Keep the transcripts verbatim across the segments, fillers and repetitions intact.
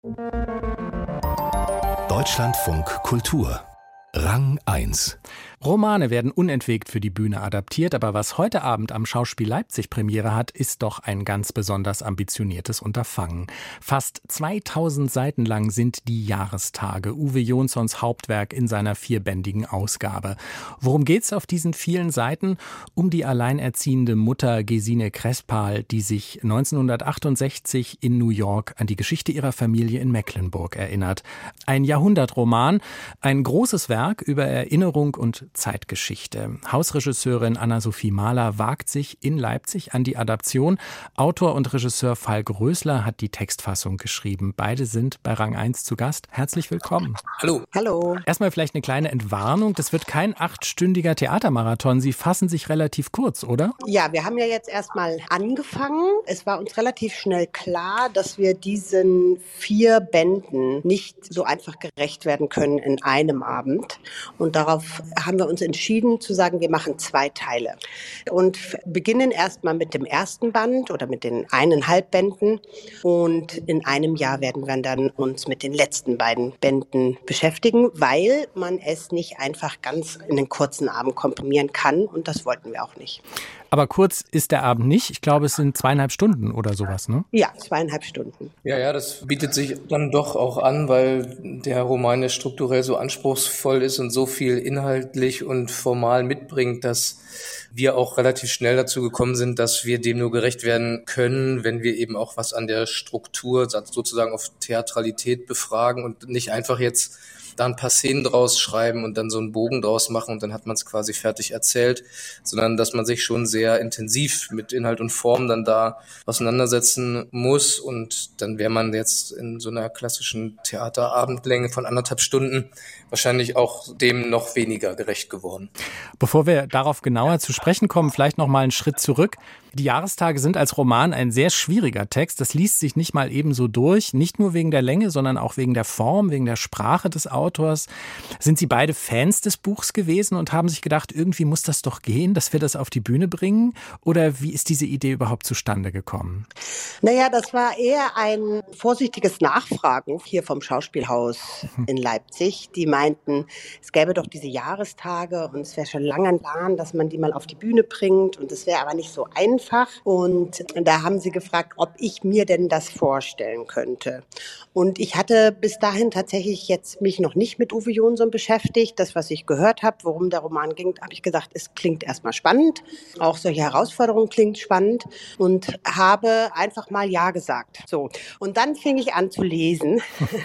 Deutschlandfunk Kultur Rang eins. Romane werden unentwegt für die Bühne adaptiert, aber was heute Abend am Schauspiel Leipzig Premiere hat, ist doch ein ganz besonders ambitioniertes Unterfangen. Fast zweitausend Seiten lang sind die Jahrestage, Uwe Jonssons Hauptwerk in seiner vierbändigen Ausgabe. Worum geht's auf diesen vielen Seiten? Um die alleinerziehende Mutter Gesine Crespal, die sich neunzehnhundertachtundsechzig in New York an die Geschichte ihrer Familie in Mecklenburg erinnert. Ein Jahrhundertroman, ein großes Werk über Erinnerung und Zeitgeschichte. Hausregisseurin Anna-Sophie Mahler wagt sich in Leipzig an die Adaption. Autor und Regisseur Falk Rösler hat die Textfassung geschrieben. Beide sind bei Rang eins zu Gast. Herzlich willkommen. Hallo. Hallo. Erstmal vielleicht eine kleine Entwarnung. Das wird kein achtstündiger Theatermarathon. Sie fassen sich relativ kurz, oder? Ja, wir haben ja jetzt erstmal angefangen. Es war uns relativ schnell klar, dass wir diesen vier Bänden nicht so einfach gerecht werden können in einem Abend. Und darauf haben wir uns entschieden zu sagen, wir machen zwei Teile. Und beginnen erstmal mit dem ersten Band oder mit den eineinhalb Bänden. Und in einem Jahr werden wir dann uns mit den letzten beiden Bänden beschäftigen, weil man es nicht einfach ganz in den kurzen Abend komprimieren kann. Und das wollten wir auch nicht. Aber kurz ist der Abend nicht. Ich glaube, es sind zweieinhalb Stunden oder sowas, ne? Ja, zweieinhalb Stunden. Ja, ja, das bietet sich dann doch auch an, weil der Roman ja strukturell so anspruchsvoll ist und so viel inhaltlich und formal mitbringt, dass wir auch relativ schnell dazu gekommen sind, dass wir dem nur gerecht werden können, wenn wir eben auch was an der Struktur sozusagen auf Theatralität befragen und nicht einfach jetzt da ein paar Szenen draus schreiben und dann so einen Bogen draus machen und dann hat man es quasi fertig erzählt, sondern dass man sich schon sehr intensiv mit Inhalt und Form dann da auseinandersetzen muss und dann wäre man jetzt in so einer klassischen Theaterabendlänge von anderthalb Stunden wahrscheinlich auch dem noch weniger gerecht geworden. Bevor wir darauf genauer zu sprechen kommen, vielleicht noch mal einen Schritt zurück. Die Jahrestage sind als Roman ein sehr schwieriger Text. Das liest sich nicht mal eben so durch, nicht nur wegen der Länge, sondern auch wegen der Form, wegen der Sprache des Autors. Sind Sie beide Fans des Buchs gewesen und haben sich gedacht, irgendwie muss das doch gehen, dass wir das auf die Bühne bringen? Oder wie ist diese Idee überhaupt zustande gekommen? Naja, das war eher ein vorsichtiges Nachfragen hier vom Schauspielhaus in Leipzig. Die meinten, es gäbe doch diese Jahrestage und es wäre schon lange ein Plan, dass man die mal auf die Bühne bringt und es wäre aber nicht so einfach. Und da haben sie gefragt, ob ich mir denn das vorstellen könnte. Und ich hatte bis dahin tatsächlich jetzt mich noch nicht mit Uwe Jonsson beschäftigt. Das, was ich gehört habe, worum der Roman ging, habe ich gesagt, es klingt erstmal spannend. Auch solche Herausforderungen klingt spannend und habe einfach mal Ja gesagt. So. Und dann fing ich an zu lesen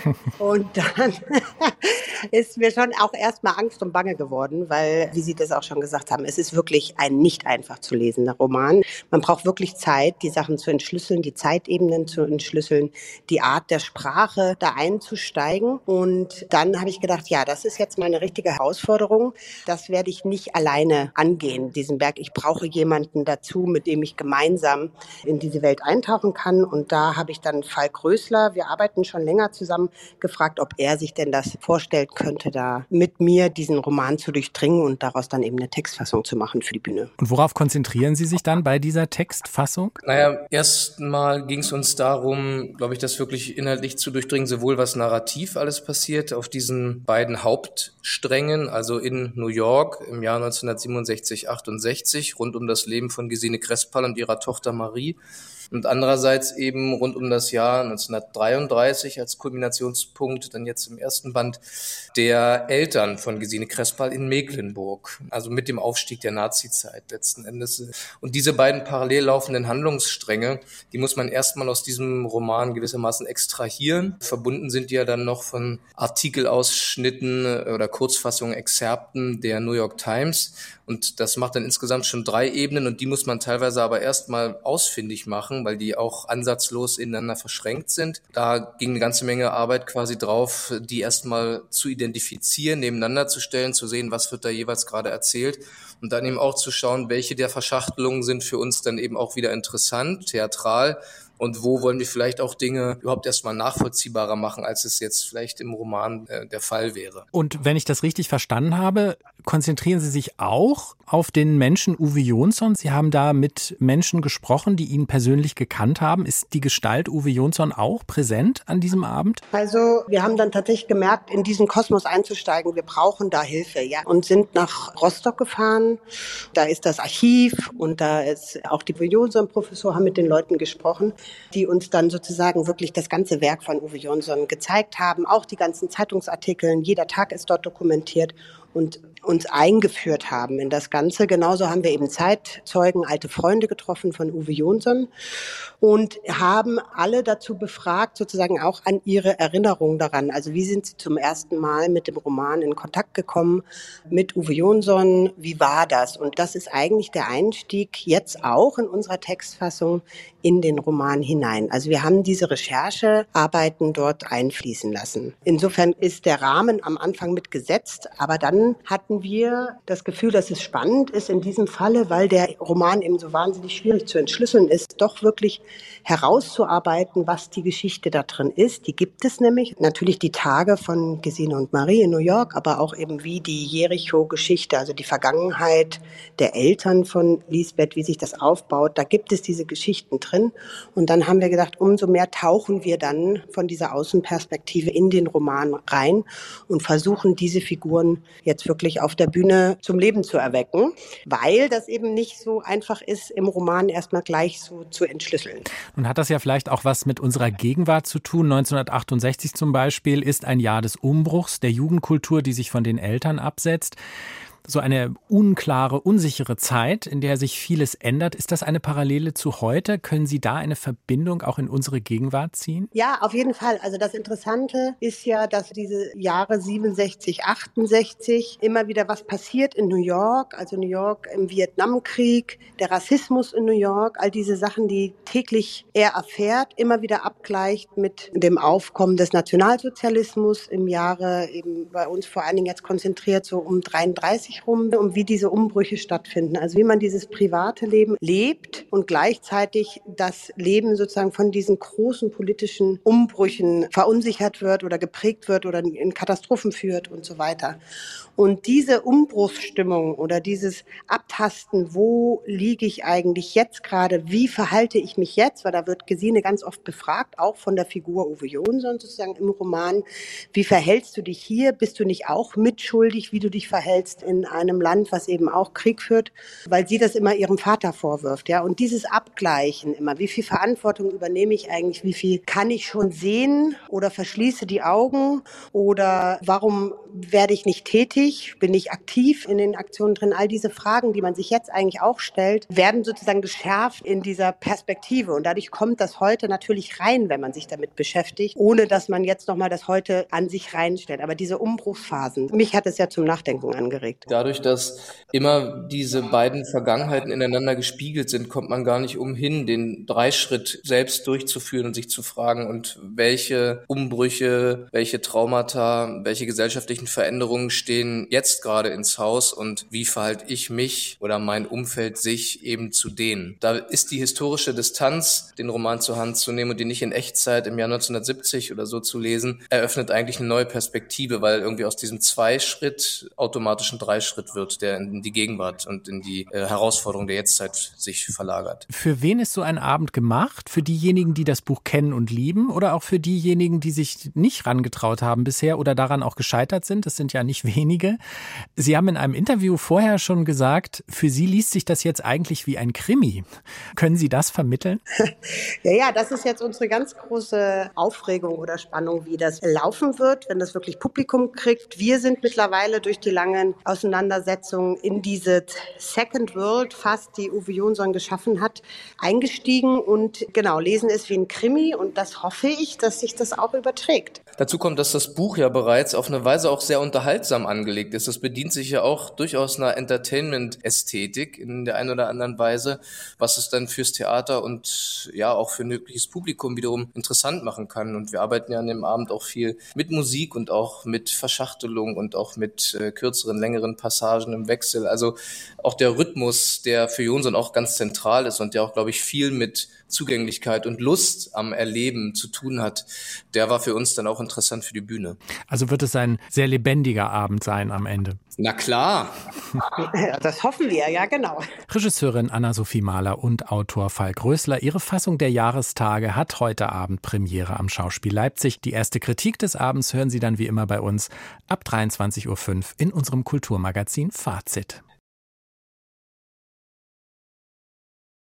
und dann ist mir schon auch erstmal Angst und Bange geworden, weil, wie Sie das auch schon gesagt haben, es ist wirklich ein nicht einfach zu lesender Roman. Man braucht wirklich Zeit, die Sachen zu entschlüsseln, die Zeitebenen zu entschlüsseln, die Art der Sprache da einzusteigen. Und dann habe ich gedacht, ja, das ist jetzt mal eine richtige Herausforderung. Das werde ich nicht alleine angehen, diesen Berg. Ich brauche jemanden dazu, mit dem ich gemeinsam in diese Welt eintauchen kann. Und da habe ich dann Falk Rösler, wir arbeiten schon länger zusammen, gefragt, ob er sich denn das vorstellen könnte, da mit mir diesen Roman zu durchdringen und daraus dann eben eine Textfassung zu machen für die Bühne. Und worauf konzentrieren Sie sich dann bei dieser Textfassung? Naja, erstmal ging es uns darum, glaube ich, das wirklich inhaltlich zu durchdringen, sowohl was narrativ alles passiert auf diesen beiden Hauptsträngen, also in New York im Jahr neunzehnhundertsiebenundsechzig, achtundsechzig, rund um das Leben von Gesine Crespal und ihrer Tochter Marie. Und andererseits eben rund um das Jahr neunzehnhundertdreiunddreißig als Kulminationspunkt, dann jetzt im ersten Band, der Eltern von Gesine Crespal in Mecklenburg, also mit dem Aufstieg der Nazizeit letzten Endes. Und diese beiden parallel laufenden Handlungsstränge, die muss man erstmal aus diesem Roman gewissermaßen extrahieren. Verbunden sind die ja dann noch von Artikelausschnitten oder Kurzfassungen, Exzerpten der New York Times. Und das macht dann insgesamt schon drei Ebenen und die muss man teilweise aber erstmal ausfindig machen, weil die auch ansatzlos ineinander verschränkt sind. Da ging eine ganze Menge Arbeit quasi drauf, die erstmal zu identifizieren, nebeneinander zu stellen, zu sehen, was wird da jeweils gerade erzählt und dann eben auch zu schauen, welche der Verschachtelungen sind für uns dann eben auch wieder interessant, theatral, und wo wollen wir vielleicht auch Dinge überhaupt erstmal nachvollziehbarer machen, als es jetzt vielleicht im Roman äh, der Fall wäre. Und wenn ich das richtig verstanden habe, konzentrieren Sie sich auch auf den Menschen Uwe Jonsson. Sie haben da mit Menschen gesprochen, die ihn persönlich gekannt haben. Ist die Gestalt Uwe Jonsson auch präsent an diesem Abend? Also wir haben dann tatsächlich gemerkt, in diesen Kosmos einzusteigen, wir brauchen da Hilfe, ja, und sind nach Rostock gefahren. Da ist das Archiv und da ist auch die Uwe Jonsson-Professor, haben mit den Leuten gesprochen, die uns dann sozusagen wirklich das ganze Werk von Uwe Jonsson gezeigt haben, auch die ganzen Zeitungsartikel, jeder Tag ist dort dokumentiert und uns eingeführt haben in das Ganze. Genauso haben wir eben Zeitzeugen, alte Freunde getroffen von Uwe Jonsson und haben alle dazu befragt, sozusagen auch an ihre Erinnerung daran. Also wie sind sie zum ersten Mal mit dem Roman in Kontakt gekommen, mit Uwe Jonsson, wie war das? Und das ist eigentlich der Einstieg jetzt auch in unserer Textfassung in den Roman hinein. Also wir haben diese Recherchearbeiten dort einfließen lassen. Insofern ist der Rahmen am Anfang mit gesetzt, aber dann hatten wir das Gefühl, dass es spannend ist in diesem Falle, weil der Roman eben so wahnsinnig schwierig zu entschlüsseln ist, doch wirklich herauszuarbeiten, was die Geschichte da drin ist. Die gibt es nämlich. Natürlich die Tage von Gesine und Marie in New York, aber auch eben wie die Jericho-Geschichte, also die Vergangenheit der Eltern von Lisbeth, wie sich das aufbaut. Da gibt es diese Geschichten drin. Und dann haben wir gedacht, umso mehr tauchen wir dann von dieser Außenperspektive in den Roman rein und versuchen, diese Figuren jetzt wirklich auf der Bühne zum Leben zu erwecken, weil das eben nicht so einfach ist, im Roman erstmal gleich so zu entschlüsseln. Nun hat das ja vielleicht auch was mit unserer Gegenwart zu tun. neunzehnhundertachtundsechzig zum Beispiel ist ein Jahr des Umbruchs, der Jugendkultur, die sich von den Eltern absetzt. So eine unklare, unsichere Zeit, in der sich vieles ändert. Ist das eine Parallele zu heute? Können Sie da eine Verbindung auch in unsere Gegenwart ziehen? Ja, auf jeden Fall. Also das Interessante ist ja, dass diese Jahre siebenundsechzig, achtundsechzig immer wieder was passiert in New York. Also New York im Vietnamkrieg, der Rassismus in New York, all diese Sachen, die täglich er erfährt, immer wieder abgleicht mit dem Aufkommen des Nationalsozialismus im Jahre eben bei uns vor allen Dingen jetzt konzentriert so um dreiunddreißig rum, um wie diese Umbrüche stattfinden. Also wie man dieses private Leben lebt und gleichzeitig das Leben sozusagen von diesen großen politischen Umbrüchen verunsichert wird oder geprägt wird oder in Katastrophen führt und so weiter. Und diese Umbruchsstimmung oder dieses Abtasten, wo liege ich eigentlich jetzt gerade, wie verhalte ich mich jetzt, weil da wird Gesine ganz oft befragt, auch von der Figur Uwe Jonsson sozusagen im Roman, wie verhältst du dich hier, bist du nicht auch mitschuldig, wie du dich verhältst in einem Land, was eben auch Krieg führt, weil sie das immer ihrem Vater vorwirft, ja. Und dieses Abgleichen immer, wie viel Verantwortung übernehme ich eigentlich, wie viel kann ich schon sehen oder verschließe die Augen oder warum werde ich nicht tätig, bin ich aktiv in den Aktionen drin, all diese Fragen, die man sich jetzt eigentlich auch stellt, werden sozusagen geschärft in dieser Perspektive und dadurch kommt das Heute natürlich rein, wenn man sich damit beschäftigt, ohne dass man jetzt nochmal das Heute an sich reinstellt. Aber diese Umbruchsphasen, mich hat es ja zum Nachdenken angeregt. Dadurch, dass immer diese beiden Vergangenheiten ineinander gespiegelt sind, kommt man gar nicht umhin, den Dreischritt selbst durchzuführen und sich zu fragen, und welche Umbrüche, welche Traumata, welche gesellschaftlichen Veränderungen stehen jetzt gerade ins Haus und wie verhalte ich mich oder mein Umfeld sich eben zu denen. Da ist die historische Distanz, den Roman zur Hand zu nehmen und den nicht in Echtzeit im Jahr neunzehnhundertsiebzig oder so zu lesen, eröffnet eigentlich eine neue Perspektive, weil irgendwie aus diesem Zweischritt automatisch ein Dreischritt wird, der in die Gegenwart und in die äh, Herausforderung der Jetztzeit sich verlagert. Für wen ist so ein Abend gemacht? Für diejenigen, die das Buch kennen und lieben, oder auch für diejenigen, die sich nicht rangetraut haben bisher oder daran auch gescheitert sind? Das sind ja nicht wenige. Sie haben in einem Interview vorher schon gesagt, für Sie liest sich das jetzt eigentlich wie ein Krimi. Können Sie das vermitteln? Ja, ja, das ist jetzt unsere ganz große Aufregung oder Spannung, wie das laufen wird, wenn das wirklich Publikum kriegt. Wir sind mittlerweile durch die langen Auseinandersetzungen in diese Second World fast, die Uwe Jonsson geschaffen hat, eingestiegen und genau, lesen es wie ein Krimi und das hoffe ich, dass sich das auch überträgt. Dazu kommt, dass das Buch ja bereits auf eine Weise auch sehr unterhaltsam angelegt ist. Das bedient sich ja auch durchaus einer Entertainment-Ästhetik in der einen oder anderen Weise, was es dann fürs Theater und ja auch für ein mögliches Publikum wiederum interessant machen kann. Und wir arbeiten ja an dem Abend auch viel mit Musik und auch mit Verschachtelung und auch mit äh, kürzeren, längeren Passagen im Wechsel. Also auch der Rhythmus, der für Jonsson auch ganz zentral ist und der auch, glaube ich, viel mit Zugänglichkeit und Lust am Erleben zu tun hat, der war für uns dann auch interessant für die Bühne. Also wird es ein sehr lebendiger Abend sein am Ende. Na klar. Ja, das hoffen wir, ja genau. Regisseurin Anna-Sophie Mahler und Autor Falk Rösler. Ihre Fassung der Jahrestage hat heute Abend Premiere am Schauspiel Leipzig. Die erste Kritik des Abends hören Sie dann wie immer bei uns ab dreiundzwanzig Uhr fünf in unserem Kulturmagazin Fazit.